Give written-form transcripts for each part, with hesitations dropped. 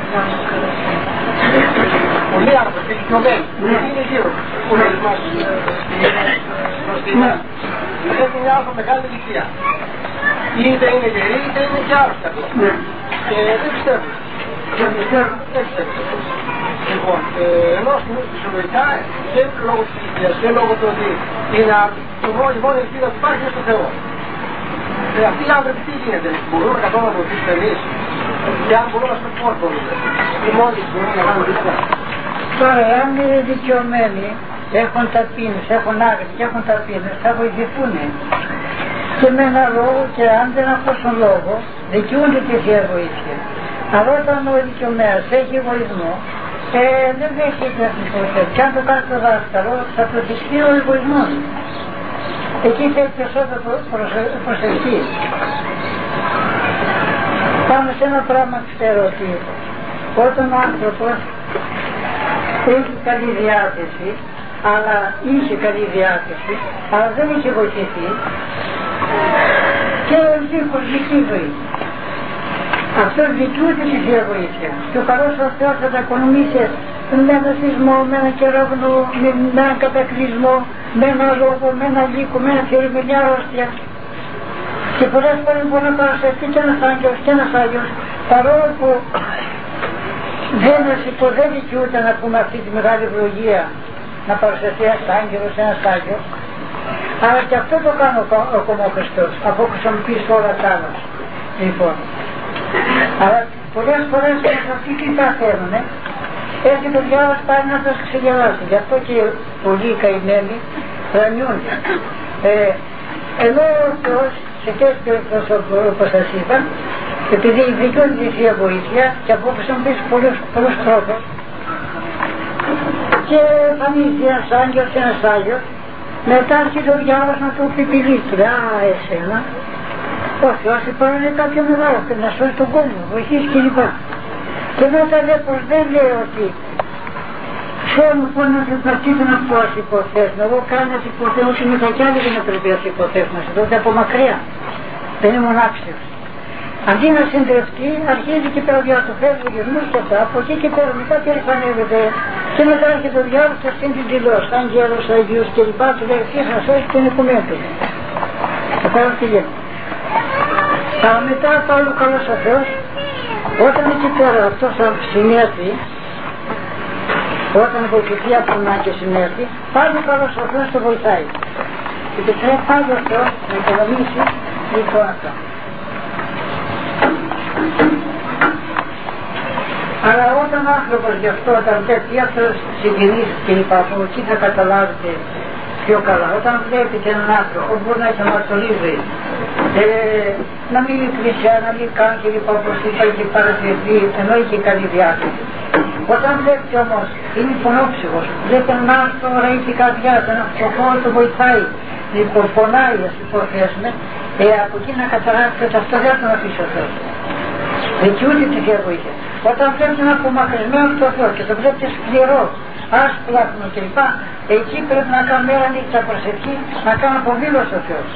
Πολλοί άνθρωποι ηλικιωμένοι, είναι γύρω που μας προστιμά. Πρέπει μια άνθρωπο μεγάλη ηλικία. Είτε είναι γεροί είτε είναι και άρρωστοι. Και δεν πιστεύουν. Δεν πιστεύουν. Λοιπόν, ενώ φυσιολογικά και λόγω της ηλικίας και λόγω του ότι είναι η μόνη ελπίδα που υπάρχει είναι στο Θεό. Αυτοί οι άνθρωποι τι γίνεται, μπορούν να καθόλου να βοηθήσουν εμείς και αν μπορούν να σου πω μπορούν. Οι μόνοι μπορούν να κάνουν τίποτα. Τώρα, αν είναι δικαιωμένοι, έχουν ταπείνες, έχουν άγρια και έχουν ταπείνες, θα βοηθηθούν. Και με ένα λόγο και αν δεν ακούσουν λόγο, δικαιούνται τη Θεία Βοήθεια. Αλλά όταν ο δικαιωμένος έχει εγωισμό, δεν δέχεται αυτή τη βοήθεια. Και αν το κάνει το δάσκαλο, θα προτιστεί ο εγωισμός. Εκεί θέλει περισσότερο προσευχή. Πάνω σε ένα πράγμα ξέρω ότι όταν ο άνθρωπος έχει καλή διάθεση, αλλά είχε καλή διάθεση, αλλά δεν είχε βοηθηθεί και ζει κοσμική ζωή. Αυτό δικαιούται τη Θεία Βοήθεια. Και ο καλός ο Θεός θα τα οικονομήσει με ένα σεισμό, με ένα κεραυνό, με έναν κατακλυσμό, με ένα λόγο, με ένα λύκο, με ένα θηρίο, με μια αρρώστια. Και πολλές φορές μπορεί να παρουσιαστεί και ένας άγγελος και ένας άγιος, παρόλο που δεν δικαιούται να πούμε αυτή τη μεγάλη ευλογία, να παρουσιαστεί ένας άγγελος, ένας άγιος. Αλλά και αυτό το κάνει ακόμα ο Χριστός, αφού χρησιμοποιήσει όλα τα άλλα. Λοιπόν, αλλά πολλές φορές αυτοί τι θα θέλουν, έτσι το διάβας πάει να τους ξεγελάσει. Γι' αυτό και πολλοί καημένοι ρανιούνται. Ενώ ο Θεός σε τέτοιες περιπτώσεις όπως σας είπα, επειδή δικαιούνται τη Θεία Βοήθεια και από χρησιμοποιήσει πολλούς τρόπους και εμφανίζει ένας άγγελος και ένας άγιος, μετά αρχίζει ο διάβας να του πιπηλήσει. Εσένα, ο Θεός υπάρχει κάποιο μεγάλο και να σώσει τον κόσμο, βοηθήσει κλπ. Και μετά λέει πως δεν λέει ότι Θεέ μου πω να συμπαρτήσω να πω ας υποθέσουν. Εγώ κάνω να υποθέσουν, ούτε μήκα κι άλλοι δεν πρέπει να υποθέσουν, να σε δω από μακριά. Δεν είναι μονάξιος. Αντί να συντρεφτεί, αρχίζει και πέρα του φεύγει γυρμούς και αυτά, από εκεί και πέρα μετά και ρηφανεύεται. Και μετά έρχεται ο διάβολος και αυτήν την δηλώσει, αγγέλος, αγίους κλπ. Του λέει ποιος να σώσει την οικουμία του. Κατάλαβε τι γίνεται. Αλλά μετά πάλι ο καλός ο Θεός, όταν εκεί πέρα αυτός θα συνέρθει, όταν βοηθηθεί από τον και συνέρθει, πάλι ο καλός ο Θεός το βοηθάει. Και πρέπει πάλι ο Θεός να οικονομήσει λοιπόν αυτό. Αλλά όταν ο άνθρωπος γι' αυτό, όταν βλέπει αυτός συγγενείς και λοιπά, από εκεί θα καταλάβετε πιο καλά. Όταν βλέπετε έναν άνθρωπο, μπορεί να έχει αμαρτωλή, να μην είναι εκκλησιά, να μην κάνει και λοιπά, όπως είπα, και παρασυρθεί, ενώ είχε καλή διάθεση. Όταν βλέπετε όμως, είναι πονόψυχος, βλέπει έναν άνθρωπο, τώρα έχει καρδιά, έναν φτωχό, το βοηθάει, λοιπόν, πονάει, ας υποθέσουμε, από εκεί να καταλάβετε ότι αυτό δεν θα τον αφήσει ο Θεός. Δικαιούται τη Θεία Βοήθεια. Όταν βλέπετε ένα απομακρυσμένο από το Θεό και το βλέπετε σκληρό, άσπλαχνο κλπ. Εκεί πρέπει να κάνω μέρα νύχτα προσευχή, να κάνω αποβίβαση ο Θεός.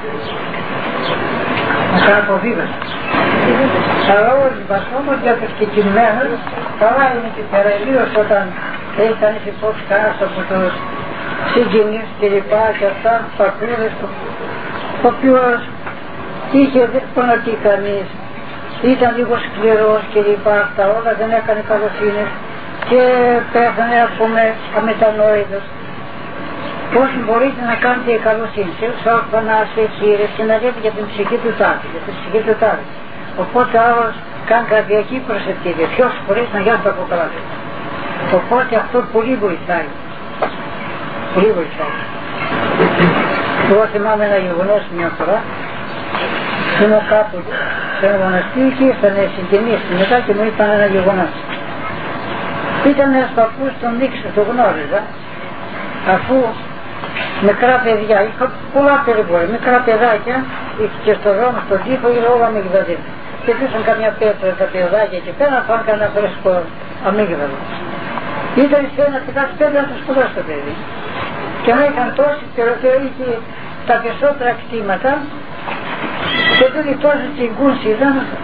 Να κάνω αποβίβαση. Αλλά όλοι μας όμως για τους κεκκινημένους, καλά είναι και πέρα, ιδίως όταν έχει κανείς υπόψη κανένας από τους συγγενείς κλπ. Και αυτά, τους πατρίδες του, ο οποίος είχε πονατεί κανείς, ήταν λίγο σκληρός και λοιπά, αυτά όλα δεν έκανε καλοσύνες και πέθανε ας πούμε αμετανόητος. Πώς μπορείτε να κάνετε καλοσύνη, σε όρφανα, σε χείρες και να λέτε για την ψυχή του τάδε, για την ψυχή του τάδε. Οπότε άλλος κάνει καρδιακή προσευχή, ποιος μπορείς να γιάνει το αποκαλάτε. Οπότε αυτό πολύ βοηθάει. Πολύ βοηθάει. Εγώ θυμάμαι ένα γεγονός μια φορά. Ήμουν κάπου σε ένα μοναστήρι και ήρθανε συγγενείς μετά και μου είπαν ένα γεγονός. Ήταν ένας παππούς, τον ήξερα, τον γνώριζα, αφού μικρά παιδιά, είχα πολλά περιπτώσεις, μικρά παιδάκια και στο δρόμο, στον τύπο είδα όλα αμύγδαλα. Και πούσαν καμιά πέτρα τα παιδάκια και πέρα να πάνε κανένα φρέσκο αμύγδαλο. Ήταν σε ένα κοιτάξει πέρα να το σπουδάσει το παιδί. Και να είχαν τόσοι είχε τα περισσότερα κτήματα και τούτοι τόσοι τσιγκούς είδαν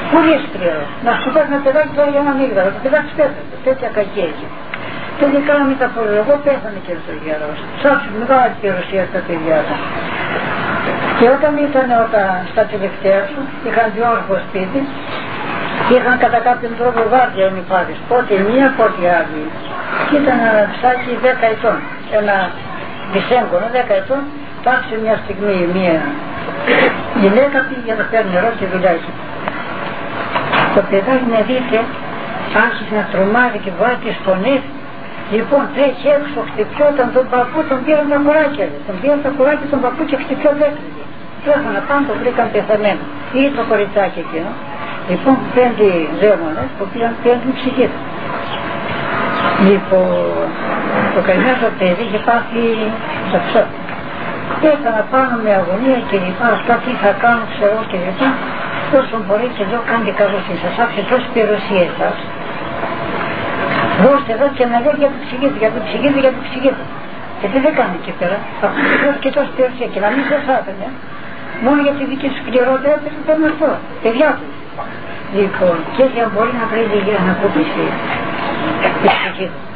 Πολύ σκληρό. Να σκουπάς ένα παιδάκι τώρα για ένα μίγδαλο, το παιδάκι πέθανε, τέτοια κακία εκεί. Τελικά με τα εγώ πέθανε και ο γερός. Σάψε μεγάλη περιουσία στα παιδιά του. Και όταν ήταν στα τελευταία του, είχαν δυο όρκο σπίτι, είχαν κατά κάποιον τρόπο βάρδια οι μηπάδες. Πότε μία, πότε άλλη. Και ήταν ένα ψάκι 10 ετών, ένα δισέγγωνο 10 ετών, τάξε μια στιγμή μία γυναίκα πήγε να παίρνει νερό και δουλειάζει. Το παιδάκι να δείτε, άρχισε να τρομάζει και βάζει τις φωνές. Λοιπόν, τρέχει έξω, χτυπιόταν τον παππού, τον πήραν τα κουράκια. Τον πήραν τα κουράκια τον παππού και χτυπιόταν έκλειγε. Τρέχανε πάνω, τον βρήκαν πεθαμένο. Ή το κοριτσάκι εκείνο. Λοιπόν, 5 δαίμονες που πήραν 5 ψυχές. Λοιπόν, το καημένο παιδί είχε πάθει σαψό. Πέθανα πάνω με αγωνία και λοιπά, αυτά τι θα κάνω, ξέρω και λοιπά. Όσο μπορεί και εδώ κάντε καλοσύνη, σας άφησε τόσες περιουσίες σας. Δώστε εδώ και να λέει για την ψυχή του, για την ψυχή του, για την ψυχή του. Και τι δεν κάνει εκεί πέρα, θα δώσει και τόση περιουσία και να μην σας άφηνε. Μόνο για τη δική σου σκληρότητα έπαιζε το αυτό, παιδιά του. Λοιπόν, και έτσι αν μπορεί να βρει για να ακούπησει τη ψυχή του.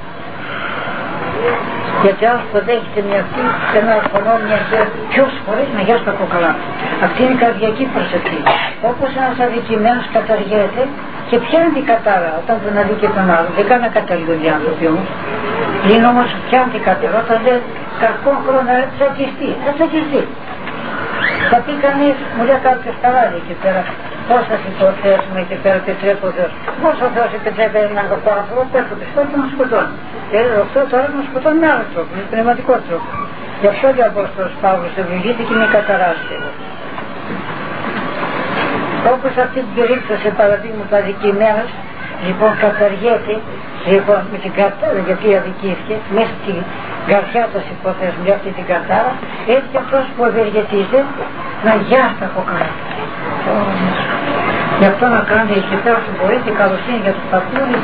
Γιατί άλλος που δέχεται μια αυτή, ένα αρφωνό, μια γέα, ποιος χωρίς να γιάσει τα κοκαλά. Αυτή είναι η καρδιακή προσευχή. Όπως ένας αδικημένος καταργέται και πιάνει την κατάρα όταν τον αδίκει τον άλλο. Δεν κάνει να καταργούν οι άνθρωποι όμως. Είναι όμως πιάνει την κατάρα όταν δεν κακό χρόνο θα τσακιστεί. Θα τσακιστεί. Θα πει κανείς, μου λέει κάποιος καλά εκεί πέρα. Πώς θα υποθέσουμε εκεί πέρα επιτρέπει ο Θεός. Πώς ο Θεός επιτρέπει έναν κακό άνθρωπο, πέφτει πιστό και να σκοτώνει. Αυτό τώρα να σκοτώνει με άλλο τρόπο, με πνευματικό τρόπο. Γι' αυτό και ο Απόστολος Παύλος ευλογείται και είναι καταράστη. Όπως αυτή την περίπτωση παραδείγματα αδικημένος, λοιπόν καταργέται, λοιπόν με την κατάρα, γιατί αδικήθηκε, μέσα στην καρδιά του υποθέσουμε για αυτή την κατάρα, έτσι και αυτός που ευεργετείται να γιάσει τα κοκαλά. Γι' αυτό να κάνετε εκεί πέρα όσο μπορείτε καλοσύνη για τους παππούδες.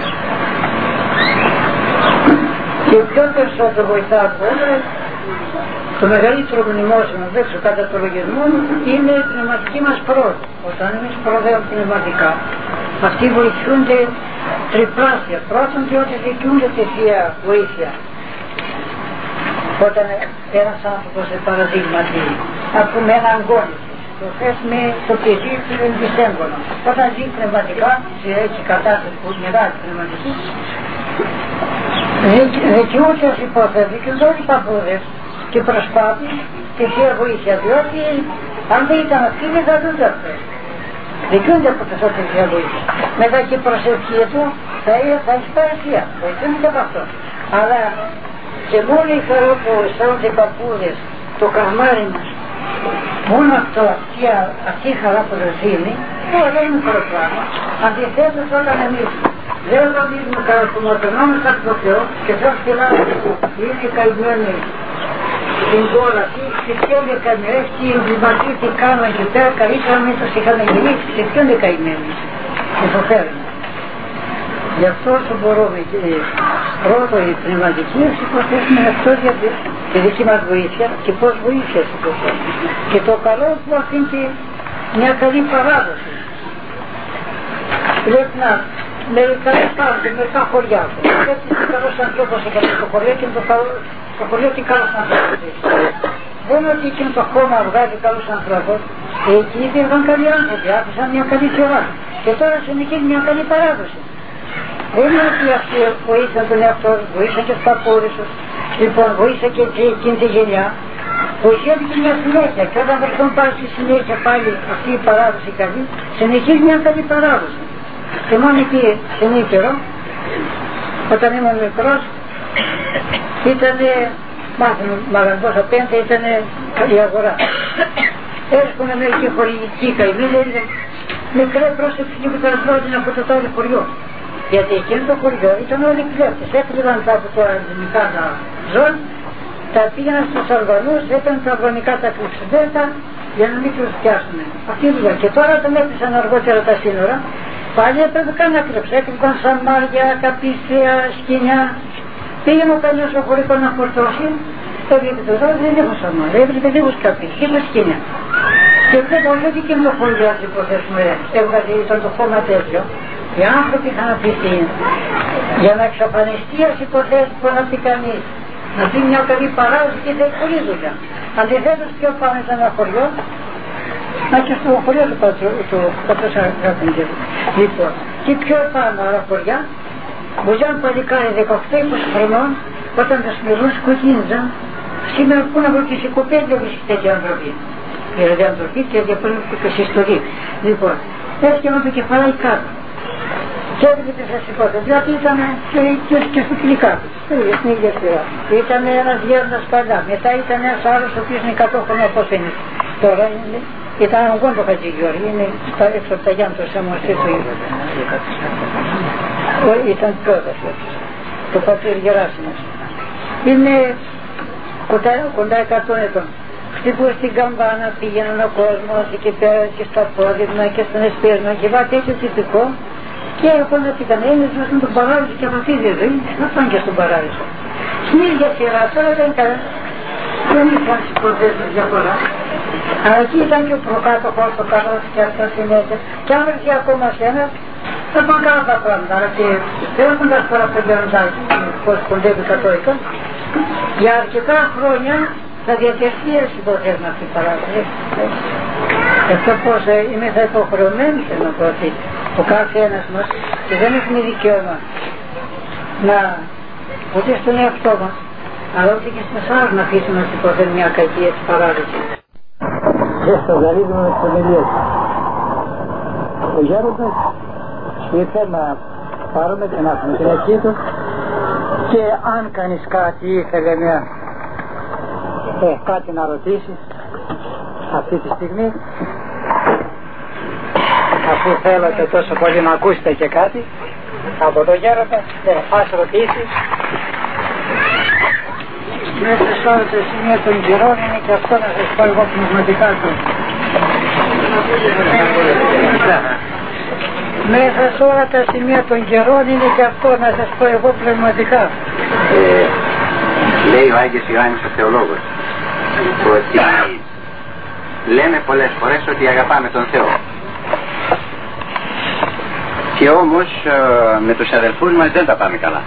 Και πιο περισσότερο βοηθά από όλα, το μεγαλύτερο μνημόσυνο δέξω κατά το λογισμό είναι η πνευματική μας πρόοδο. Όταν εμείς προοδεύουμε πνευματικά, αυτοί βοηθούνται τριπλάσια. Πρώτον, διότι δικαιούνται τη Θεία Βοήθεια. Όταν ένας άνθρωπος, σε παραδείγματι, ακούμε ένα αγκόνι, το θες με το παιδί του είναι δισέγγωνο. Όταν ζει πνευματικά, σε έτσι κατάσταση που μεγάλη πνευματική, δικαιούνται ως υπόθεση και όλοι οι παππούδες και προσπάθεις και Θεία Βοήθεια, διότι αν δεν ήταν αυτοί δεν θα δουν αυτό. Δικαιούνται από το τη Θεία Βοήθεια. Μετά και η προσευχή του θα έχει παρουσία, βοηθούν και από αυτό. Αλλά και μόνο η χαρά που αισθάνονται οι παππούδες, το καρμάρι μας, μόνο αυτό, αυτή η χαρά που δεν δίνει, δεν είναι μικρό πράγμα. Αντιθέτως όταν εμείς δεν νομίζουμε καραπομορφωνόμαστε από το Θεό και Θεός φυλάει είναι καημένοι στην κόλαση, σε ποιον είναι καημένοι, τι εγκληματοί τι κάνουν εκεί πέρα, καλύτερα μην τους είχαν γεννήσει, σε ποιον είναι καημένοι, υποφέρουν. Γι' αυτό όσο μπορούμε και πρώτο η πνευματική μας υποθέσουμε αυτό για τη δική μας βοήθεια και πώς βοήθεια υποθέσουμε. Και το καλό που αφήνει και μια καλή παράδοση. Πρέπει να μερικά υπάρχουν και μερικά χωριά. Έτσι είναι καλός ανθρώπος έκανε το χωριό και το χωριό και καλός ανθρώπος. Δεν είναι ότι εκείνο το χώμα βγάζει καλούς ανθρώπους. Εκεί υπήρχαν καλοί άνθρωποι, άφησαν μια καλή σειρά. Και τώρα συνεχίζει μια καλή παράδοση. Δεν είναι ότι αυτοί βοήθησαν τον εαυτό τους, βοήθησαν και τους παππούδες τους, λοιπόν βοήθησαν και εκείνη τη γενιά. Βοηθιέται και μια συνέχεια και όταν βρεθούν πάλι στη συνέχεια πάλι αυτή η παράδοση καλή, συνεχίζει μια καλή παράδοση. Και μόνο εκεί στην Ήπειρο, όταν ήμουν μικρός, ήτανε, μάλλον απέναντι ήτανε η αγορά. Έρχονται μερικοί χωρικοί καημένοι, έλεγαν μικρέ πρόσεξε και που τα ρθρόντιν από το τάδε χωριό. Γιατί εκείνο το χωριό ήταν όλοι κλέφτες, έκλειβαν τα από τα ελληνικά τα ζώα, τα πήγαιναν στους Αλβανούς, έπαιρναν τα αλβανικά τα κλειψιδέτα για να μην τους πιάσουν. Αυτή η δουλειά. Και τώρα όταν έκλεισαν αργότερα τα σύνορα, πάλι έπρεπε καν να κλέψουν. Έκλειβαν σαμάρια, καπίστρια, σκηνιά. Πήγαινε ο κανένας στο χωρικό να φορτώσει, έβλεπε το ζώο, δεν έχουν σαμάρια, έβλεπε λίγους καπίστρια, λίγους σκηνιά. Και βλέπω όλο και καινοφολιά τις υποθέσουμε, έβγαζε ήταν το χώμα τέτοιο. Οι άνθρωποι είχαν αφήσει για να εξαφανιστεί ας υποθέσεις που να πει κανείς. Να πει μια καλή παράδοση και δεν πολύ δουλειά. Αντιθέτως πιο πάμε σε ένα χωριό, να και στο χωριό του πατρός Αγάπηγκερ. Λοιπόν, και πιο πάνω άλλα χωριά, μπορούν παλικάρι 18-20 χρονών, όταν τα смирούν σκοτίνιζαν, σήμερα πού να βρω και σε κοπέλια βρίσκει τέτοια ανθρωπή. Δηλαδή ανθρωπή και διαφορετική και σε ιστορία. Λοιπόν, έφτιανα το κεφαλάκι κάτω. Και έβλεπε σας υπόθεση, δηλαδή ήταν και στο φιλικά του, στην ίδια σειρά. Ήταν ένας γέροντας παλιά, μετά ήταν ένας άλλος ο οποίος είναι 100 χρόνια πώς είναι. Τώρα είναι, ήταν αγκόν το Χατζηγιώρη, είναι έξω από τα Γιάννη το Σαμωσί του ήταν πρώτος, το πατήρ Γεράσιμος. Είναι κοντά 100 ετών. Χτυπούσε στην καμπάνα, πήγαιναν ο κόσμος εκεί πέρα και στα πόδια και στον εσπίσμα και βάτε έτσι τυπικό. Και έρχονταν τι ήταν, έμειναν τον παράδεισο και από αυτή τη ζωή, να πάνε και στον παράδεισο. Στην ίδια σειρά, τώρα δεν είχαν τις υποθέσεις διαφορά. Αλλά εκεί ήταν και ο προκάτοχος, ο καλός και αυτά συνέχεια. Και αν βρεθεί ακόμα σε ένας, θα πάνε καλά τα πράγματα. Αλλά και δεν έχοντας παραπονιόντα πώς κοντεύει κατόικα, για αρκετά χρόνια θα διατηρηθεί οι υποθέσεις με αυτή την παράδοση. Αυτό πως είμαι θα υποχρεωμένη και να πω ότι ο κάθε ένας μας και δεν έχουμε δικαίωμα να ούτε στον εαυτό μας αλλά ούτε και στους άλλους να αφήσουμε να υποθέτει μια κακή έτσι παράδοση. Και στο γαρίδι με τις ομιλίες. Ο γέροντας ήρθε να πάρουμε και να έχουμε την ευχή του και αν κάνεις κάτι ήθελε κάτι να ρωτήσει αυτή τη στιγμή, αφού θέλετε τόσο πολύ να ακούσετε και κάτι από το γέροντα, ας ρωτήσει. Μέσα σε όλα τα σημεία των καιρών είναι και αυτό να σας πω εγώ πνευματικά του. Μέσα σε όλα τα σημεία των καιρών είναι και αυτό να σας πω εγώ πνευματικά. Λέει ο Άγιος Ιωάννης ο Θεολόγος ότι λέμε πολλές φορές ότι αγαπάμε τον Θεό και όμως με τους αδελφούς μας δεν τα πάμε καλά.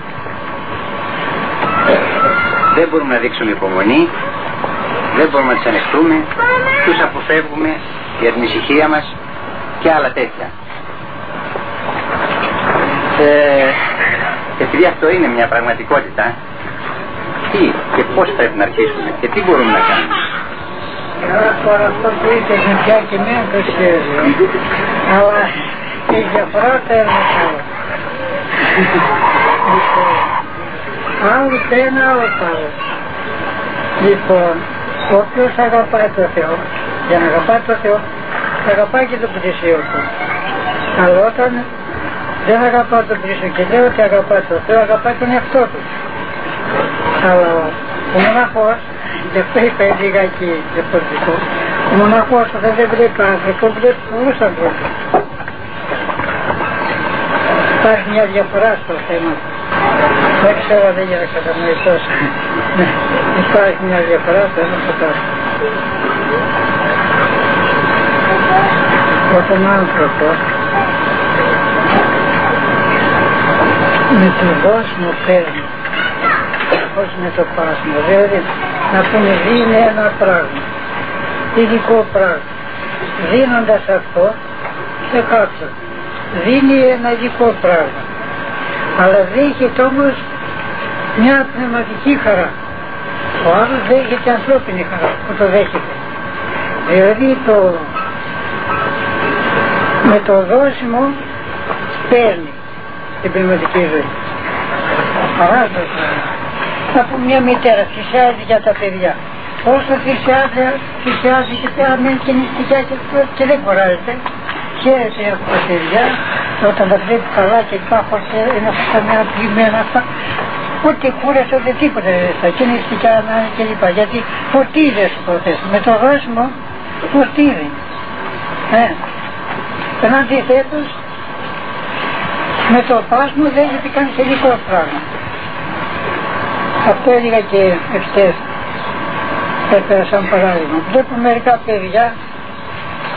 Δεν μπορούμε να δείξουμε υπομονή, δεν μπορούμε να τους ανεχτούμε, τους αποφεύγουμε για την ησυχία μας και άλλα τέτοια. Επειδή αυτό είναι μια πραγματικότητα, τι και πώς πρέπει να αρχίσουμε και τι μπορούμε να κάνουμε. Τώρα αυτό που είτε με πια και με το σχέδιο, αλλά η διαφορά θα είναι άλλο. Άλλο το ένα, άλλο το άλλο. Λοιπόν, όποιος αγαπάει το Θεό, για να αγαπάει το Θεό, θα αγαπάει και τον πλησίο του. Αλλά όταν δεν αγαπάει τον πλησίο και λέει ότι αγαπάει το Θεό, αγαπάει τον εαυτό του. Αλλά ο μοναχός, γι' αυτό είπα λιγάκι διαφορετικό, ο μοναχός όταν δεν βλέπει άνθρωπο, βλέπει πολλούς ανθρώπους. Υπάρχει μια διαφορά στο θέμα. Δεν ξέρω, δεν για να κατανοηθώ. Υπάρχει μια διαφορά στο θέμα αυτό. Όταν άνθρωπο με το δώσιμο παίρνει, όχι με το πάσιμο, δηλαδή να πούμε δίνει ένα πράγμα, ειδικό πράγμα. Δίνοντας αυτό σε κάποιον, δίνει ένα ειδικό πράγμα, αλλά δέχεται όμως μια πνευματική χαρά. Ο άλλος δέχεται ανθρώπινη χαρά που το δέχεται. Δηλαδή με το δώσιμο παίρνει την πνευματική ζωή. Παράδοση. Να πούμε μια μητέρα θυσιάζει για τα παιδιά. Όσο θυσιάζει και πέρα μένει και νηστικιά και δεν κουράζεται. Χαίρεται από τα παιδιά, όταν τα βλέπει καλά και υπάρχουν ένα φωταμένα πλημμένα αυτά. Ούτε κούρασε ούτε τίποτα δεν και νηστικιά να είναι και λοιπά. Γιατί φορτίζει σου προθέσει. Με το δώσιμο φορτίζει. Εν αντιθέτως, με το πάσμο δεν έχει κάνει τελικό πράγμα. Αυτό έλεγα και εχθές, έφερα σαν παράδειγμα. Βλέπω μερικά παιδιά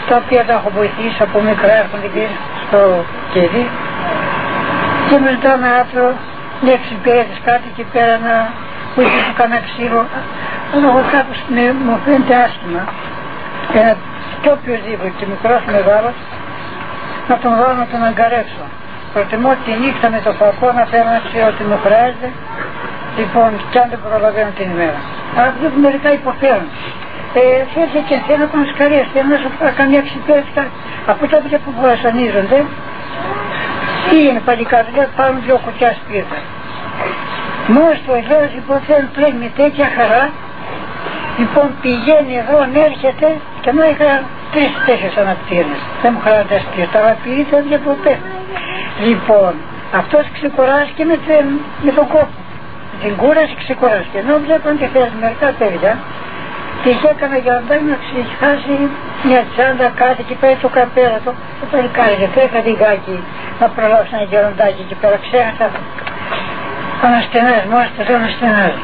τα οποία τα έχω βοηθήσει από μικρά, έρχονται και στο κερί και με ζητάω ένα άνθρωπο να εξυπηρέτης κάτι εκεί πέρα να βοηθήσω κανένα ξύλο, αλλά εγώ κάπως μου φαίνεται άσχημα και οποιοδήποτε και μικρός μεγάλος να τον βάλω να τον αγκαρέψω. Προτιμώ τη νύχτα με το φακό να θέλω να ξέρω ότι μου χρειάζεται, λοιπόν, κι αν δεν προλαβαίνω την ημέρα. Αλλά βλέπω μερικά υποφέρουν. Θέλει και θέλω να πάνε σκαρίες, θέλω να σου πω καμιά εξυπηρέτηση, από τα παιδιά που βασανίζονται, τι είναι παλικάρι, λέει πάρουν 2 κουτιά σπίρτα. Μόλις το Ελλάδας λοιπόν θέλει πλέον με τέτοια χαρά, λοιπόν πηγαίνει εδώ, έρχεται και μου είχα 3-4 αναπτύρες. Δεν μου χαράνε τα σπίρτα, αλλά πήρε τα παιδιά που πέφτει. Λοιπόν, αυτός ξεκουράστηκε με τον κόπο. Την κούραση ξεκουράστηκε. Ενώ βλέπω ότι θέλει μερικά παιδιά, της έκανα για να ξεχάσει μια τσάντα κάτι και πάει το καπέλα του. Το παλικάρι δεν τρέχα λιγάκι να προλάβει ένα γεροντάκι εκεί πέρα. Ξέχασα. Αναστενάζει, μόλις το θέλω να στενάζει.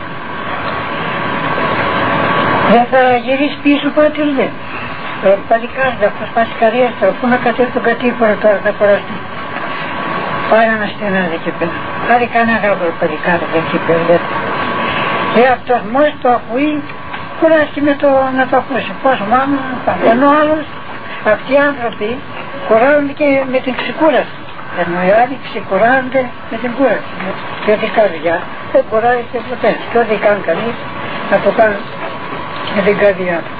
Δεν θα γυρίσει πίσω πάτερ δεν. Παλικάρι θα προσπάσει καριέστρα, πού να κατέβει τον κατήφορο τώρα θα κοραστεί. Πάει να στενάζει εκεί πέρα. Άρη κανένα άλλο παλικάρι εκεί πέρα. Αυτός μόλις το ακούει, κουράστηκε να το ακούσει. Πώς μάμα, ενώ άλλος, αυτοί οι άνθρωποι κουράζονται και με την ξεκούραση. Ενώ οι άλλοι ξεκουράζονται με την κούραση. Και ό,τι καρδιά δεν κουράζεται ποτέ. Και ό,τι κάνει κανείς να το κάνει με την καρδιά του.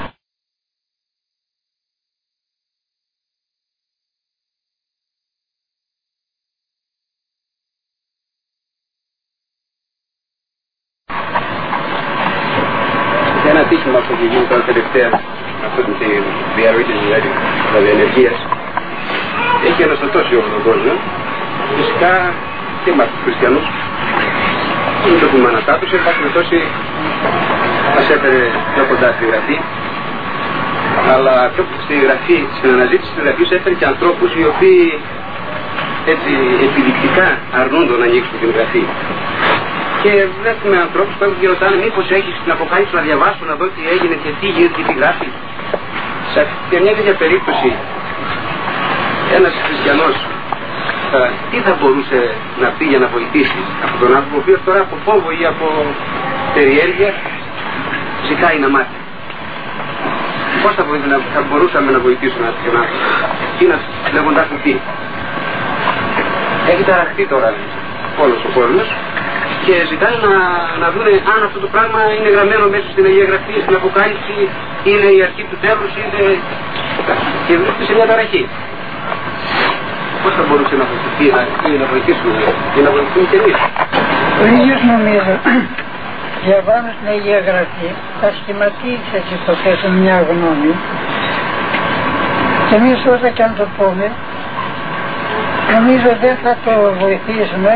Ένα ατύχημα που έχει γίνει τώρα τελευταία, αυτό τη διαρροή της ραδιενεργείας, έχει αναστατώσει όλο τον κόσμο. Φυσικά και εμάς τους χριστιανούς, δεν το πούμε αναστάτωση, εν πάση περιπτώσει μας έφερε πιο κοντά στη γραφή, αλλά στη γραφή, στην αναζήτηση της γραφής έφερε και ανθρώπους οι οποίοι έτσι επιδεικτικά αρνούνται να ανοίξουν την γραφή. Και βλέπουμε ανθρώπους που έχουν ρωτάνε μήπως έχεις την Αποκάλυψη να διαβάσω, να δω τι έγινε και τι γίνεται και τι γράφει. Σε μια τέτοια περίπτωση ένας χριστιανός τι θα μπορούσε να πει για να βοηθήσει από τον άνθρωπο, ο οποίος τώρα από φόβο ή από περιέργεια ζητάει να μάθει. Πώς θα μπορούσαμε να βοηθήσουμε τον άνθρωπο, τι να λέγοντάς του τι. Έχει ταραχτεί τώρα όλος ο κόσμος και ζητάνε να δουν αν αυτό το πράγμα είναι γραμμένο μέσα στην Αγία Γραφή, στην Αποκάλυψη, είναι η αρχή του τέλους, είναι... και βρίσκεται σε μια ταραχή. Πώς θα μπορούσε να βοηθηθεί, να βοηθήσουμε και να βοηθούμε και εμείς. Ο ίδιος νομίζω, διαβάνω στην Αγία Γραφή, θα σχηματίσει έτσι υποθέσω μια γνώμη και εμείς όσα και αν το πούμε, νομίζω δεν θα το βοηθήσουμε,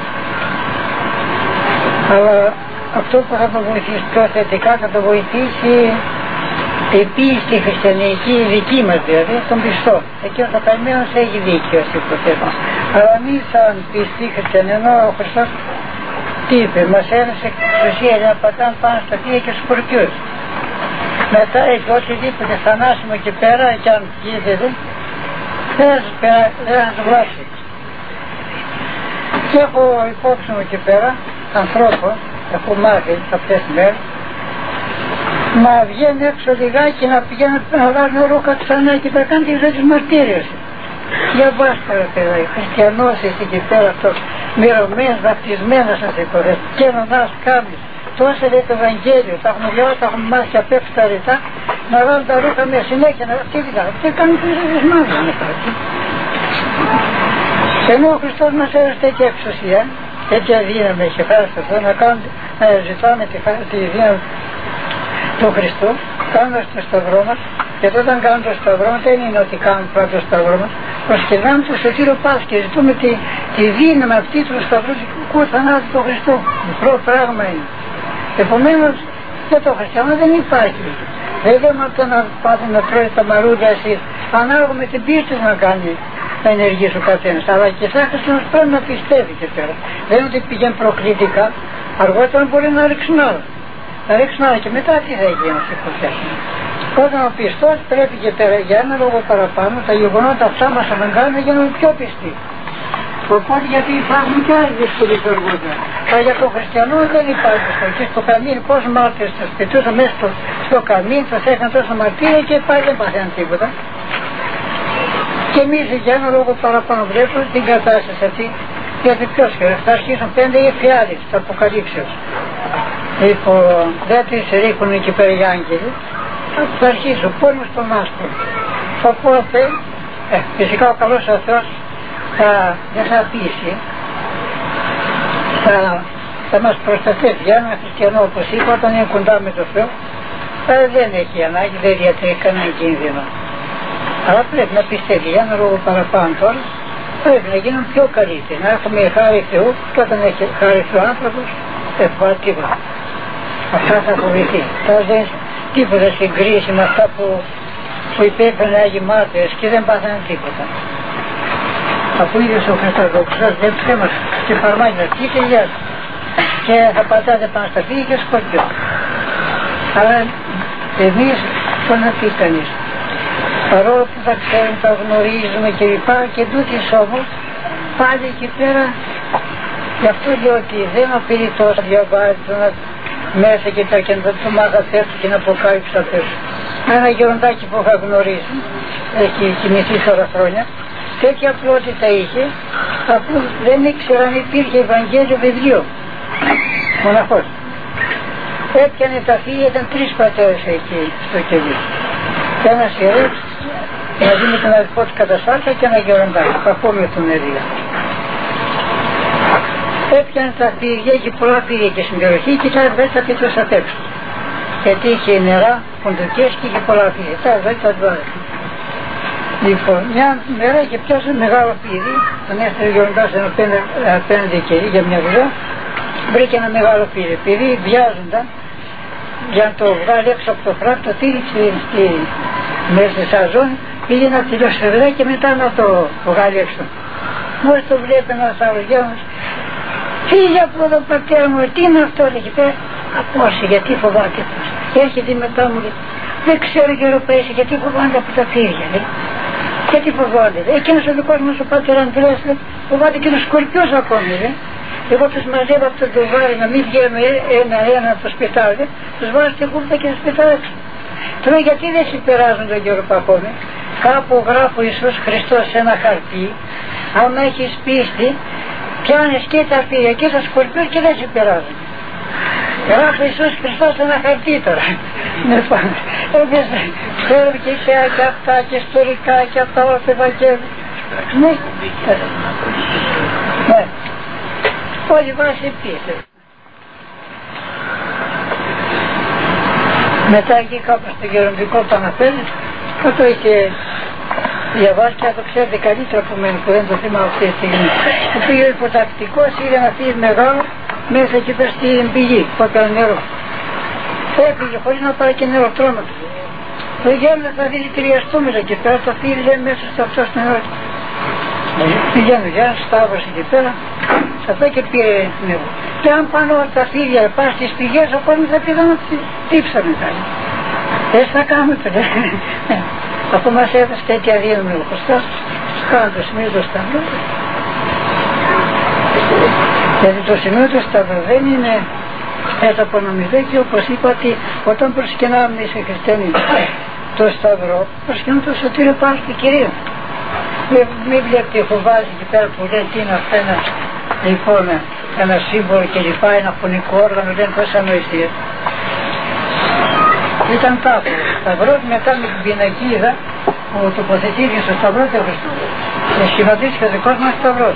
αλλά αυτό που θα το βοηθήσει πιο θετικά θα το βοηθήσει η πίστη χριστιανική δική μας, δηλαδή τον πιστό. Εκείνος ο καημένος έχει δίκιο ας υποθέτω. Αλλά εμείς σαν πιστοί χριστιανοί, ενώ ο Χριστός τι είπε, μας έδωσε εξουσία για να πατάνε πάνω στα πλοία και στους φορκιούς. Μετά έχει οτιδήποτε θανάσιμο εκεί πέρα και αν γίνεται δεν θα το βλάψει. Και έχω υπόψη μου εκεί πέρα ανθρώπους, έχω μάθει αυτές τις μέρες, να βγαίνει έξω λιγάκι να πηγαίνει να βάζει ρούχα ξανά και θα κάνει τη ζωή της μαρτύριος. Για βάσκαρα παιδάκι, χριστιανός εσύ εκεί πέρα αυτός, μυρωμένος, βαπτισμένος σας υποθέτω, και ενωνάς κάμεις, τόσα λέει το Ευαγγέλιο, τα έχουμε διαβάσει, τα έχουμε μάθει απ' έξω τα ρητά, να βάλουν τα ρούχα με συνέχεια, τι κάνουν τις ζωές της μάθης. Ενώ ο Χριστός μας έδωσε τέτοια εξουσία, τέτοια δύναμη έχει χάρη σε αυτό, να ζητάμε τη δύναμη του Χριστού, κάνοντας το σταυρό μας, γιατί όταν κάνουν το σταυρό μας δεν είναι ότι κάνουν πρώτα το σταυρό μας, προσκυνάμε το σωτήριο Πάσχα και ζητούμε τη δύναμη αυτή του σταυρού του θανάτου του Χριστού. Μικρό πράγμα είναι. Επομένως για το χριστιανό δεν υπάρχει. Δεν λέμε αυτό να πάτε να τρώει τα μαρούδια εσείς, ανάλογα με την πίστη να κάνει να ενεργήσει ο καθένας. Αλλά και σαν χριστιανός πρέπει να πιστεύει και πέρα. Δεν είναι ότι πηγαίνει προκλητικά, αργότερα μπορεί να ρίξουν άλλο. Να ρίξουν άλλο και μετά τι θα γίνει να σε υποθέσουν. Όταν ο πιστός πρέπει και για ένα λόγο παραπάνω τα γεγονότα αυτά μας αναγκάζουν να γίνουν πιο πιστοί. Οπότε γιατί υπάρχουν και άλλοι δυσκολίες αργότερα. Αλλά για τον χριστιανό δεν υπάρχει αυτό. Και στο καμίν πώς μάρτυρες τους πετούσαν μέσα στο καμίν, τους έκαναν τόσο μαρτύρια και πάλι δεν πάθαιναν τίποτα. Και εμείς για ένα λόγο παραπάνω βλέπουμε την κατάσταση αυτή. Γιατί ποιος θα αρχίσουν 5 εφιάλεις τα αποκαλύψεως. Λοιπόν, δεν τις ρίχνουν εκεί πέρα οι άγγελοι. Θα αρχίσει ο πόλεμος των άστρων. Οπότε, φυσικά ο καλός ο Θεός δεν θα πείσει, θα μας προστατεύει. Για ένα χριστιανό, όπως είπα, όταν είναι κοντά με τον Θεό, δεν έχει ανάγκη, δεν διατρέχει κανένα κίνδυνο. Αλλά πρέπει να πιστεύει για ένα λόγο παραπάνω τώρα, πρέπει να γίνουν πιο καλύτεροι, να έχουμε χάρη Θεού, και όταν έχει χάρη Θεού άνθρωπος, δεν φοβάται τίποτα. Αυτά θα φοβηθεί. Τώρα δεν τίποτα συγκρίσει με αυτά που υπέφεραν Άγιοι μάρτυρες και δεν πάθανε τίποτα. Αφού είδες ο Χριστός δοξός δεν ψέμας και φαρμάκια και θα πατάτε πάνω στα φύγη και σκορπιό. Αλλά εμείς το να πει κανείς. Παρόλο που τα ξέρουμε, τα γνωρίζουμε και λοιπά και τούτης όμως πάλι εκεί πέρα, γι' αυτό λέω ότι δεν απειλεί τόσο διαβάζει μέσα και να το μάθα θέσου και να αποκάλυψει τα θέσου. Ένα γεροντάκι που είχα γνωρίσει, έχει κοιμηθεί 40 χρόνια, τέτοια απλότητα είχε, αφού δεν ήξερα αν υπήρχε Ευαγγέλιο βιβλίο. Μοναχός. Έπιανε τα φύλλα, ήταν 3 πατέρες εκεί στο κελί. Και ένας ιερεύς, μαζί με τον αδελφό του καταστάλτα και ένα γεροντάκι, παππού με τον Ελία. Έπιανε τα φύλλα, είχε πολλά φύλλα και στην περιοχή και τα δεν τα πίτρος απ' έξω. Γιατί είχε νερά, κοντοκές και είχε πολλά φύλλα. Τα δεν τα δβάρε. Λοιπόν, μια μέρα είχε πιάσει μεγάλο φίδι, τον έφερε γεροντάς απέναντι κερί για μια δουλειά, βρήκε ένα μεγάλο φίδι. Επειδή βιάζονταν για να το βγάλει έξω από το φράχτη, το τύριξε μέσα στη σαζόνη, πήγε να τελειώσει το βράδυ και μετά να το βγάλει έξω. Μόλις το βλέπει ένας άλλος γέρος, φύγε από εδώ πατέρα μου, τι είναι αυτό, λέγει πέρα, απόσε, γιατί φοβάται πως. Έρχεται μετά μου, λέει, δεν ξέρω γεροπαίσαι, γιατί φοβάται από τα φίδια, λέει. Γιατί φοβάται, εκείνος ο δικός μας ο πάτερ Ανδρέας, λέει, φοβάται και τους σκορπιούς ακόμη, λέει. Εγώ τους μαζεύω από το ντουβάρι να μην βγαίνουν ένα-ένα από το σπιτάλι, τους βάζω στην κούπτα και τους πετάω έξω. Τώρα γιατί δεν συμπεράζουν τον κύριο Παπόμη, κάπου γράφω Ιησούς Χριστός σε ένα χαρτί, αν έχεις πίστη, πιάνεις και τα φύλλα και τα σκορπιούς και δεν συμπεράζουν. Γράφω Ιησούς Χριστός σε ένα χαρτί τώρα. Ξέρουμε και ιδέα και αυτά και ιστορικά και αυτά όλα τα Ευαγγέλια. Ναι. Ναι. Όλοι βάζει πίσω. Μετά εκεί κάπου στο γεροντικό Παναφέρι, αυτό είχε διαβάσει και το ξέρετε καλύτερα από μένα που δεν το θυμάμαι αυτή τη στιγμή. Που πήγε ο υποτακτικός, είδε ένα φύλλο μεγάλο μέσα εκεί πέρα στην πηγή που έκανε νερό. Έφυγε χωρίς να πάρει και νερό τρώματα. Το γέρνε θα δει 3 στούμιλα και πέρα το φύλλο λέει μέσα σε αυτό στο νερό. Πηγαίνω για σταύρος εκεί πέρα, σε αυτό και πήρε νερό. Και αν πάνω τα φύλλα πάνε στις πηγές, ο κόσμος θα πήγαν να τύψανε πάλι. Έτσι θα κάνουμε τώρα. Αφού μας έδωσε τέτοια δύναμη ο Χριστός, κάνουν το σημείο του σταυρού. Γιατί το σημείο του σταυρού δεν είναι έτσι από νομιδέκι, όπως είπα ότι όταν προσκυνάμε σε χριστιανοί το σταυρό, προσκυνούμε το σωτήριο Πάσχα και Κυρίου. Μην βλέπετε φοβάζει εκεί πέρα που λέει τι είναι αυτό λοιπόν ένα σύμβολο και λοιπά, ένα φωνικό όργανο, δεν τόσα ανοησίες. Ήταν τάφο. Σταυρός μετά με την πινακίδα που τοποθετήθηκε στο σταυρό του Χριστού. Σχηματίστηκε ο δικός μας σταυρός.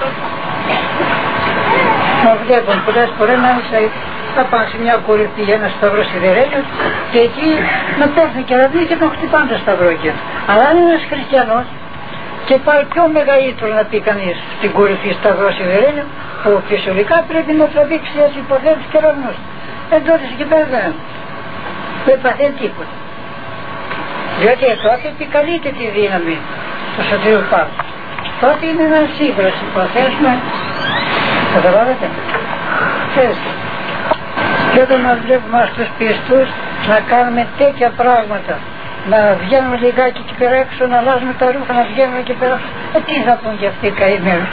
Μα βλέπουν πολλές φορές να πάνε σε μια κορυφή για ένα σταυρό σιδερένιο και εκεί να πέφτουν και να δει και τον χτυπάνε το σταυρό εκεί. Αλλά αν είναι ένας χριστιανός και πάει πιο μεγαλύτερο να πει κανείς στην κορυφή σταυρό σιδερένιο, που φυσιολογικά πρέπει να τραβήξει τις υποθέσεις και ρογνούς. Τότε εκεί πέρα δεν παθαίνει τίποτα. Διότι τότε επικαλείται τη δύναμη του σωτήριου Πάσχα. Τότε είναι ένα σύγκραση που υποθέσουμε. Καταλάβατε. Και όταν μας βλέπουμε στους πιστούς να κάνουμε τέτοια πράγματα. Να βγαίνουμε λιγάκι εκεί πέρα έξω, να αλλάζουμε τα ρούχα, να βγαίνουμε εκεί πέρα. Τι θα πούν και αυτοί οι καημένοι.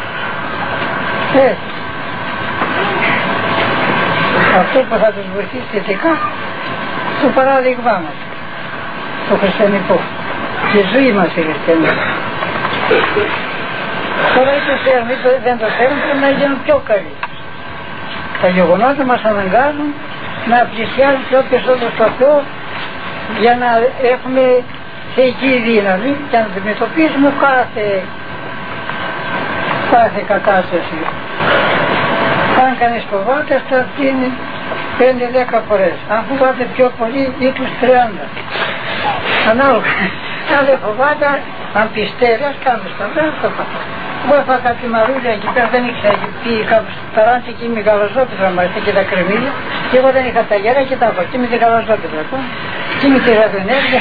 Αυτό που θα τους βοηθήσει θετικά, το παράδειγμά μας, το χριστιανικό. Και η ζωή μας η χριστιανική. Τώρα οι χριστιανοί δεν το θέλουν, πρέπει να γίνουν πιο καλοί. Τα γεγονότα μας αναγκάζουν να πλησιάζουν πιο περισσότερο στο Θεό για να έχουμε θεϊκή δύναμη και να αντιμετωπίσουμε κάθε κατάσταση. Αν κανείς φοβάται, θα φτύνει 5-10 φορές. Αν φοβάται πιο πολύ, 20-30. Ανάλογα. Αν δεν φοβάται, αν πιστεύει, ας κάνουμε στα βράδια. Εγώ έφαγα κάτι μαρούλια εκεί πέρα, δεν ήξερα τι κάπου ταράντσι και με γαλαζόπιτρα μάλιστα και τα κρεμμύδια. Και εγώ δεν είχα τα γέρα και τα έχω. Και με τη γαλαζόπιτρα. Και με τη ραδιονέργεια.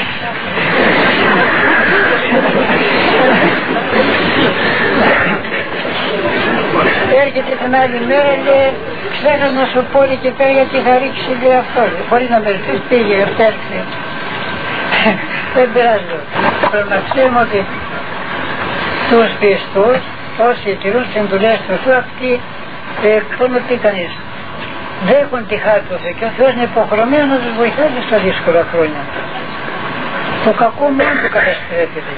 Έρχεται την άλλη μέρα, λέει, ξέχασα να σου πω εκεί πέρα γιατί θα ρίξει, λέει, αυτό. Χωρίς να με ρωτήσει, πήγε, φτιάξε. Δεν πειράζει. Πρέπει να ξέρουμε ότι τους πιστούς, όσοι τηρούν τις εντολές του Θεού, αυτοί ξέρουν τι κανείς. Δέχουν τη χάρη του Θεού και ο Θεός είναι υποχρεωμένος να τους βοηθάει στα δύσκολα χρόνια. Το κακό μόνο του καταστρέφεται.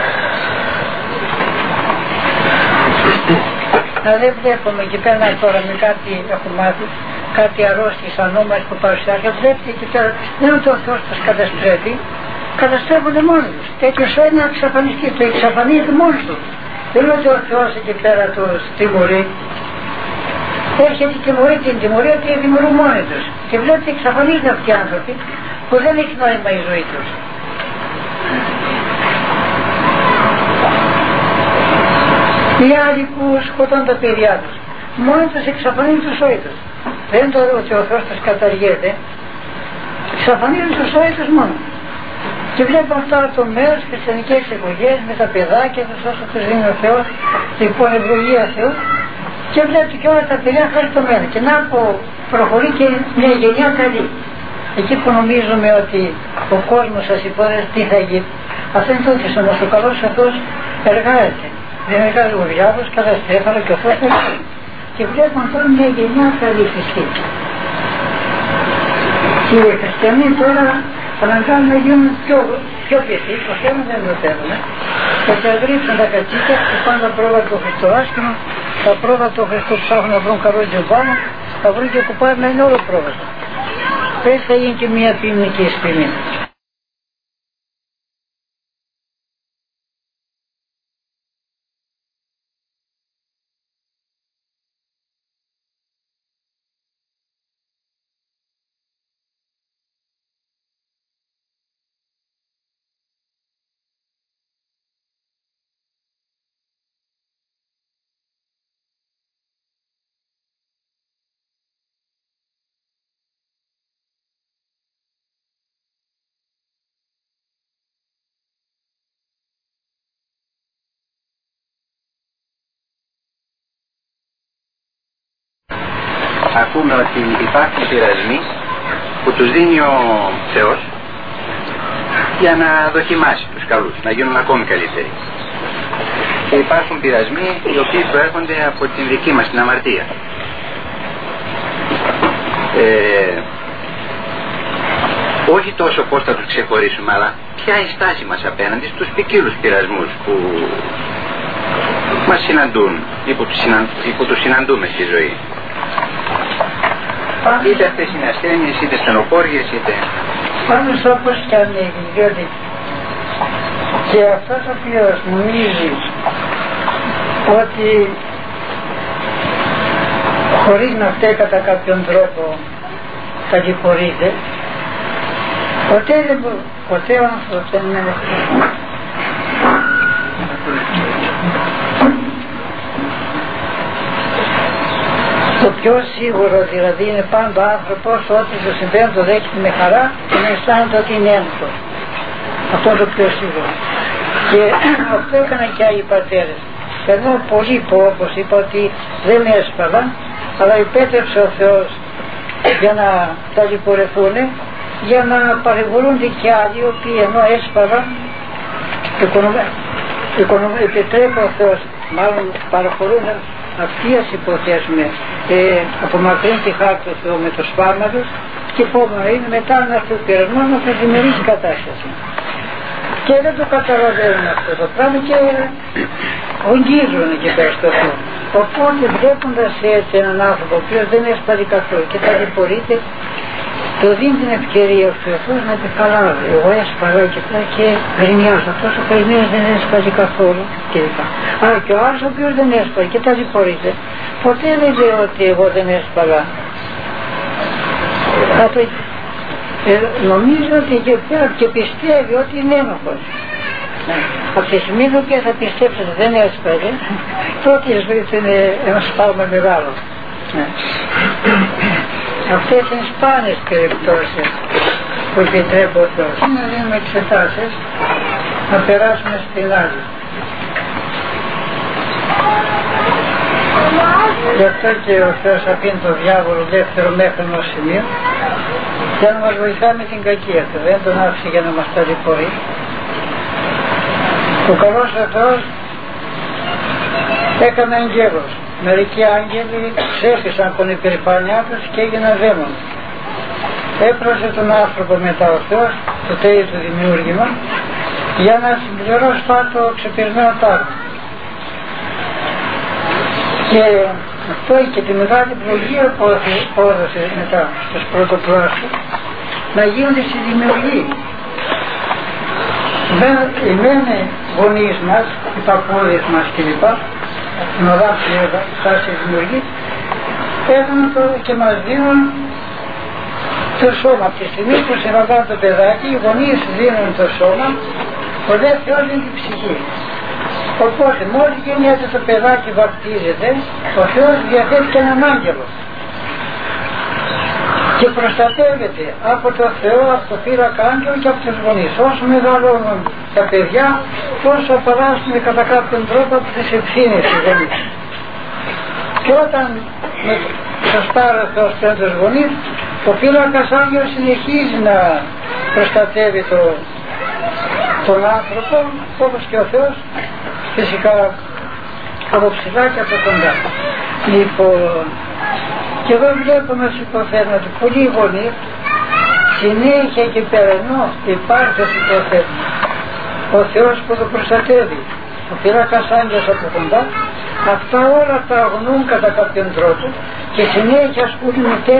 Να δεν βλέπουμε εκεί πέρα τώρα με κάτι έχω μάθει, κάτι αρρώστιες ανώμαλες που παρουσιάζει. Βλέπετε εκεί πέρα, δεν είναι ότι ο Θεός τους καταστρέφει, καταστρέφονται μόνοι τους. Τέτοιος είναι να εξαφανιστεί, το εξαφανίζεται μόνος του. Δεν είναι ότι ο Θεός εκεί πέρα τους τιμωρεί. Έρχεται και τιμωρεί την τιμωρία και δημιουργούν μόνοι τους. Και βλέπετε εξαφανίζονται αυτοί οι άνθρωποι που δεν έχει νόημα η ζωή τους. Οι άλλοι που σκοτώνουν τα παιδιά τους, μόνοι τους εξαφανίζουν τη ζωή τους. Δεν είναι το ότι ο Θεός τους καταργείται, εξαφανίζουν τη ζωή τους μόνο. Και βλέπουν τώρα το μέρος στις χριστιανικές εκλογές με τα παιδάκια τους όσο τους δίνει ο Θεός, λοιπόν ευλογία Θεού, και βλέπετε και όλα τα παιδιά χάρη το μέλλον. Και να προχωρεί και μια γενιά καλή. Εκεί που νομίζουμε ότι ο κόσμος σας υπόδεχεται τι θα γίνει, αυτό είναι το ότι όμως ο καλός αυτός εργάζεται. Δεν εργάζεται ο διάβολος, καταστρέφαλο και ο Θεός εργάζεται. Και βλέπουμε τώρα μια γενιά καλή φυσική. Και οι χριστιανοί τώρα αναγκάζουν να γίνουν πιο πιστοί, το θέμα δεν το θέλουν. Και θα γρίψουν τα κατσίκια και πάνε τα πρόβατα του Χριστού άσχημα, τα πρόβατα του Χριστού ψάχνουν να βρουν καλό τζιμπάνο, θα βρουν και κουπάρι να είναι όλο πρόβατα. Έτσι θα γίνει και μια ποιμνική σπινή. Ακούμε ότι υπάρχουν πειρασμοί που τους δίνει ο Θεός για να δοκιμάσει τους καλούς, να γίνουν ακόμη καλύτεροι. Και υπάρχουν πειρασμοί οι οποίοι προέρχονται από την δική μας την αμαρτία. Όχι τόσο πώς θα τους ξεχωρίσουμε, αλλά ποια η στάση μας απέναντι στους ποικίλους πειρασμούς που μας συναντούν ή που τους συναντούμε στη ζωή. Είτε αυτές είναι ασθένειες, είτε στενοχώριες, είτε... Πάντως όπως και ανοίγει, διότι και αυτός ο οποίος νομίζει ότι χωρίς να φταίει κατά κάποιον τρόπο ταλαιπωρείται, ποτέ ο άνθρωπος δεν είναι ευτυχής. Το πιο σίγουρο δηλαδή είναι πάντα ο άνθρωπος ότι το συμβαίνει το δέχεται με χαρά και να αισθάνεται ότι είναι ένοχος. Αυτό είναι το πιο σίγουρο. Και αυτό έκαναν και άλλοι πατέρες. Ενώ πολλοί που όπως είπα ότι δεν έσπαλαν, αλλά υπέτρεψε ο Θεός για να ταλαιπωρηθούν, για να παρηγορούνται και άλλοι, οι οποίοι ενώ έσπαραν, επιτρέπει ο Θεός, μάλλον παραχωρούν αυτές υποθέσουμε, απομακρύνει τη χάρη του Θεού με το σπάρμα τους και επόμενο είναι μετά να έρθει ο πειρασμός να δημιουργήσει κατάσταση. Και δεν το καταλαβαίνουν αυτό το πράγμα και ογγίζουν εκεί πέρα στο Θεό. Οπότε βλέποντας έτσι έναν άνθρωπο ο οποίος δεν έσπαρει καθόλου και ταλαιπωρείται, το δίνει την ευκαιρία ο Θεός να τη χαλάρει. Εγώ έσπαρα και πέρα και γκρινιάζω. Αυτός ο καημένος δεν έσπαρει καθόλου κλπ. Αλλά και ο άλλος ο οποίος δεν έσπαρει και ταλαιπωρείται, ποτέ δεν λέει ότι εγώ δεν έσπαρα. Νομίζω ότι και πέρα και πιστεύει ότι είναι ένοχος. Από τη στιγμή που θα πιστέψει ότι δεν έσπαρε, τότε η ζωή του είναι ένα σπάρμα μεγάλο. Αυτές είναι σπάνιες περιπτώσεις που επιτρέπει ο Θεός. Να δίνουμε εξετάσεις, να περάσουμε στην άλλη. Γι' αυτό και ο Θεός αφήνει τον διάβολο δεύτερο μέχρι ενός σημείου για να μας βοηθάει με την κακία του. Δεν τον άφησε για να μας ταλαιπωρεί. Ο καλός ο Θεός έκανε αγγέλους. Μερικοί άγγελοι ξέφυσαν από την υπερηφάνειά τους και έγιναν δαίμονες. Έπρωσε τον άνθρωπο μετά ο Θεός, το τέλειο του δημιούργημα, για να συμπληρώσει το ξεπερασμένο τάγμα. Και αυτό και τη μεγάλη προλογία που έδωσε μετά στους πρωτοπλάστους να γίνονται στη δημιουργία. Οι μένε γονείς μας, οι παππούδες μας κλπ. Την οδάψη φτάσει η δημιουργή, έρχονται το και μας δίνουν το σώμα. Από τη στιγμή που συναντάνε το παιδάκι, οι γονείς δίνουν το σώμα, ο δε Θεός δίνει την ψυχή. Οπότε μόλις γίνει έτσι το παιδάκι βαπτίζεται, ο Θεός διαθέτει και έναν άγγελο και προστατεύεται από το Θεό, από το πύρακα άγγελο και από τους γονείς. Όσο μεγαλώνουν τα παιδιά, τόσο απαράσουν κατά κάποιον τρόπο από τις ευθύνες τους γονείς. Και όταν σωστά ο Θεός παίρνει τους γονείς, ο πύρακας άγγελος συνεχίζει να προστατεύει τον άνθρωπο, όπως και ο Θεός, φυσικά από ψηλά και από κοντά. Λοιπόν, και εδώ βλέπουμε στις υποθέσεις ότι πολλοί γονείς συνέχεια και περαινό υπάρχει στις υποθέσεις. Ο Θεός που το προστατεύει, ο πυράκας άγγελος από κοντά, αυτά όλα τα αγνούν κατά κάποιον τρόπο και συνέχεια ασκούν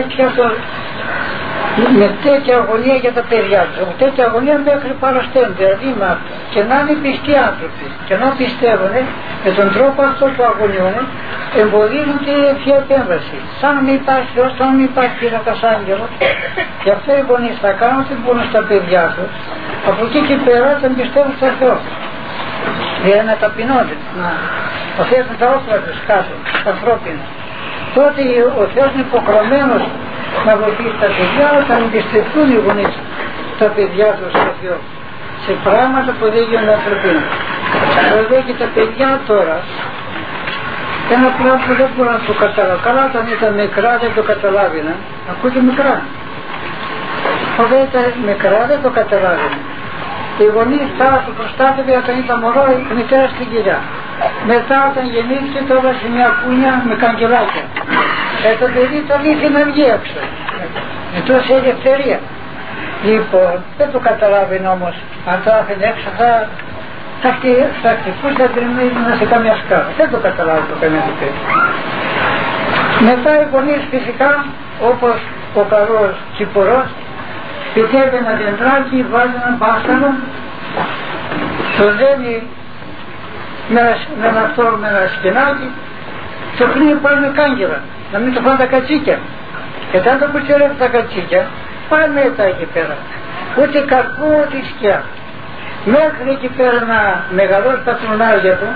με τέτοια αγωνία για τα παιδιά τους, με τέτοια αγωνία μέχρι παραστένουν, δηλαδή με αυτό. Και να είναι πιστοί άνθρωποι, και να πιστεύουν με τον τρόπο αυτό που αγωνιούν, εμποδίζουν τη Θεία Επέμβαση. Σαν να μην υπάρχει Θεός, σαν να μην υπάρχει πυράκας άγγελος. Γι' αυτό οι γονείς θα κάνουν ό,τι μπορούν στα παιδιά τους, από εκεί και πέρα θα πιστεύουν στον Θεό. Για να ταπεινώνται, να θέσουν τα όπλα τους κάτω, τα ανθρώπινα. Τότε ο Θεός είναι υποχρεωμένος να βοηθήσει τα παιδιά όταν εμπιστευτούν οι γονείς τα παιδιά τους στο Θεό σε πράγματα που δεν γίνονται ανθρωπίνα. Εδώ και τα παιδιά τώρα ένα πράγμα που δεν μπορώ να το καταλάβω. Καλά όταν ήταν μικρά δεν το καταλάβαινα, ακούτε μικρά. Όταν ήταν μικρά δεν το καταλάβαινα. Οι γονείς τώρα το προστάτευε όταν ήταν μωρό η μητέρα στην κοιλιά. Μετά όταν γεννήθηκε τώρα σε μια κούνια με καγκελάκια. Το παιδί το λύθει να βγει έξω. Με τόση ελευθερία. Λοιπόν, δεν το καταλάβαινε όμως. Αν το άφηνε έξω θα χτυπούσε, θα τριμμύζουν σε καμιά σκάφη. Δεν το καταλάβει το κανένα παιδί. Μετά οι γονείς φυσικά, όπως ο καλός Κυπουρός, πητεύει ένα δεντράκι, βάζει έναν μπάστανο, το δένει με ένα σκηνάκι, το κλείνει πάλι με κάγκελα, να μην το φάνε τα κατσίκια. Και όταν το κουτσιορεύει τα κατσίκια, πάει μετά εκεί πέρα. Ούτε καρπού, ούτε σκιά. Μέχρι εκεί πέρα να μεγαλώσει τα φρουνάρια του,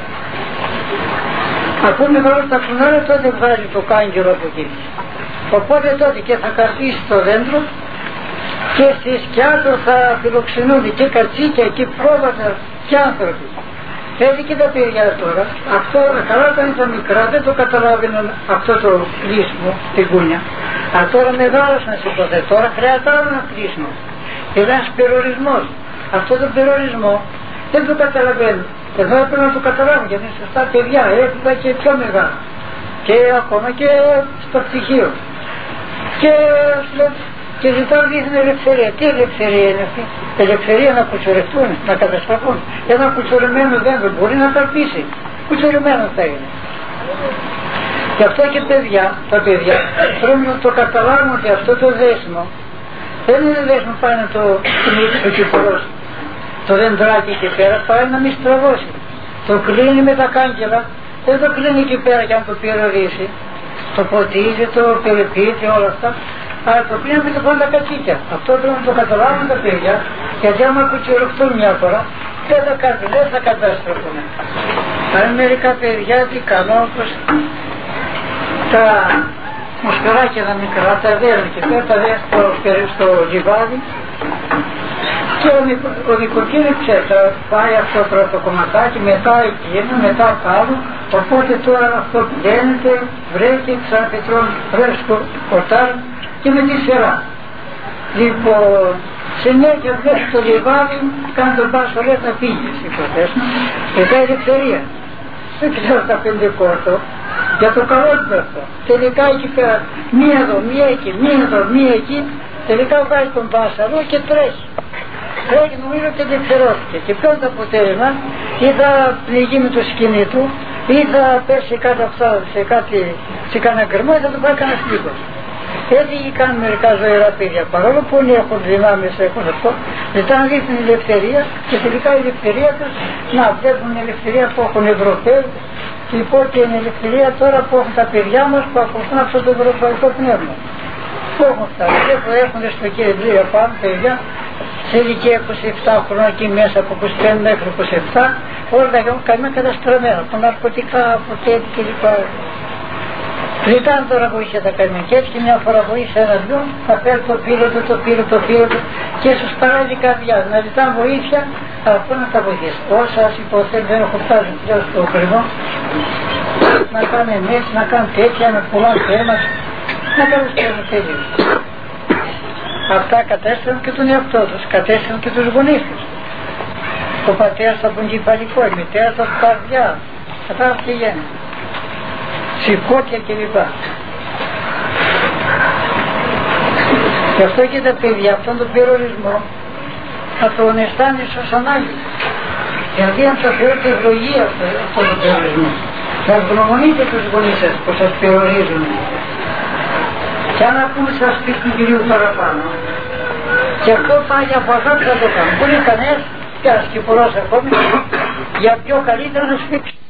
αφού μεγαλώσει τα φρουνάρια τότε βγάζει το κάγκελο από εκεί. Οπότε τότε και θα καρπίσει το δέντρο και στη σκιά του θα φιλοξενούνται και κατσίκια και πρόβατα και άνθρωποι. Έτσι και τα παιδιά τώρα, αυτό καλά όταν ήταν μικρά δεν το καταλάβαιναν αυτό το λύσιμο, την κούνια. Αλλά τώρα μεγάλωσαν να υποθέσεις, τώρα χρειάζεται άλλο ένα κλείσμα. Είναι ένας περιορισμός. Αυτό το περιορισμό δεν το καταλαβαίνουν. Εδώ πρέπει να το καταλάβουν γιατί είναι σωστά παιδιά, έφυγα και πιο μεγάλα. Και ακόμα και στο πτυχίο. Και ζητάνε δίθεν ελευθερία. Τι ελευθερία είναι αυτή? Ελευθερία να κουτσορευτούν, να καταστραφούν. Ένα κουτσορεμένο δέντρο μπορεί να καρπίσει. Κουτσορεμένο θα είναι. Γι' αυτό και τα παιδιά πρέπει να το καταλάβουν ότι αυτό το δέσιμο δεν είναι δέσιμο πάει να το κινήσει το κυπουρός. Το δεντράκι εκεί πέρα πάει να μην στραβώσει. Το κλείνει με τα κάγκελα, δεν το κλείνει εκεί πέρα και αν το περιορίσει. Το ποτίζει, το περιποιείται όλα αυτά. Αλλά το κλείνει με το πάντα κατσίκια. Αυτό πρέπει να το καταλάβουν τα παιδιά, γιατί άμα κουτσιορευτούν μια φορά δεν θα καταστροφούν. Αν μερικά παιδιά τι κάνω, όπως τα μοσχαράκια τα μικρά, τα δέρνει και πέρα τα δέρνει στο λιβάδι και ο νοικοκύρης θα πάει αυτό το κομματάκι, μετά εκείνο, μετά το άλλο, οπότε τώρα αυτό πηγαίνεται, βρέχει, ξαναπετρώνει, βρέχει στο πορτάρι και με τη σειρά. Λοιπόν, συνέχεια βγαίνει το λιβάδι, κάνει τον πάσο, λέει να φύγει στις υποθέσεις, μετά ελευθερία. Δεν ξέρω τα 5 κόρτο, για το καλό του αυτό. Τελικά εκεί πέρα, μία εδώ, μία εκεί, μία εδώ, μία εκεί, τελικά βγάζει τον πάσαρο και τρέχει. Τρέχει, νομίζω ότι ελευθερώθηκε. Και ποιο είναι το αποτέλεσμα? Ή θα πνιγεί με το σκηνή του, ή θα πέσει κάτω αυτά σε κανένα γκρεμό, ή θα το πάει κανένα σπίτι. Έτσι κάνουν μερικά ζωηρά παιδιά. Παρόλο που όλοι έχουν δυνάμεις, έχουν αυτό, ζητάνε δείχνουν ελευθερία και τελικά η ελευθερία τους να βλέπουν την ελευθερία που έχουν οι Ευρωπαίοι. Λοιπόν, και η ελευθερία τώρα που έχουν τα παιδιά μας που ακολουθούν αυτό το ευρωπαϊκό πνεύμα. Πού έχουν φτάσει? Έχουν στο κέντρο πάνω παιδιά σε ηλικία 27 χρόνια εκεί μέσα από 25 μέχρι 27, όλα τα έχουν καμία καταστραμμένα από ναρκωτικά, από τέτοια κλπ. Ζητάνε τώρα βοήθεια τα κάνουν και έτσι και μια φορά βοήθεια ένα-δυο θα φέρει το πύλο του και στους παράδει η καρδιά να ζητάνε βοήθεια, αλλά αυτό να τα βοηθήσει. Όσα υποθέτουν δεν έχουν φτάσει πια στο χρημό, να κάνουν μέσα, να κάνουν τέτοια με πολλά θέματα, να κάνουν τέτοια. Αυτά κατέστρεφαν και τον εαυτό τους, κατέστρεφαν και τους γονείς τους. Ο πατέρας από τον κεφαλικό, η μητέρα από την καρδιά, κατάλαβε τι γίνεται. Σηκώτια κλπ. Γι' αυτό και τα παιδιά αυτόν τον περιορισμό θα τον αισθάνεσαι ως ανάγκη. Γιατί αν σας θεωρείτε ευλογία αυτόν τον περιορισμό, θα ευγνωμονείτε τους γονείς σας που σας περιορίζουν. Και αν ακούμε σας πείσουν κυρίου παραπάνω, και αυτό πάει από αγάπη θα το κάνουν. Μπορεί κανένας και ένας κυπουρός ακόμη για πιο καλύτερα να σφίξει.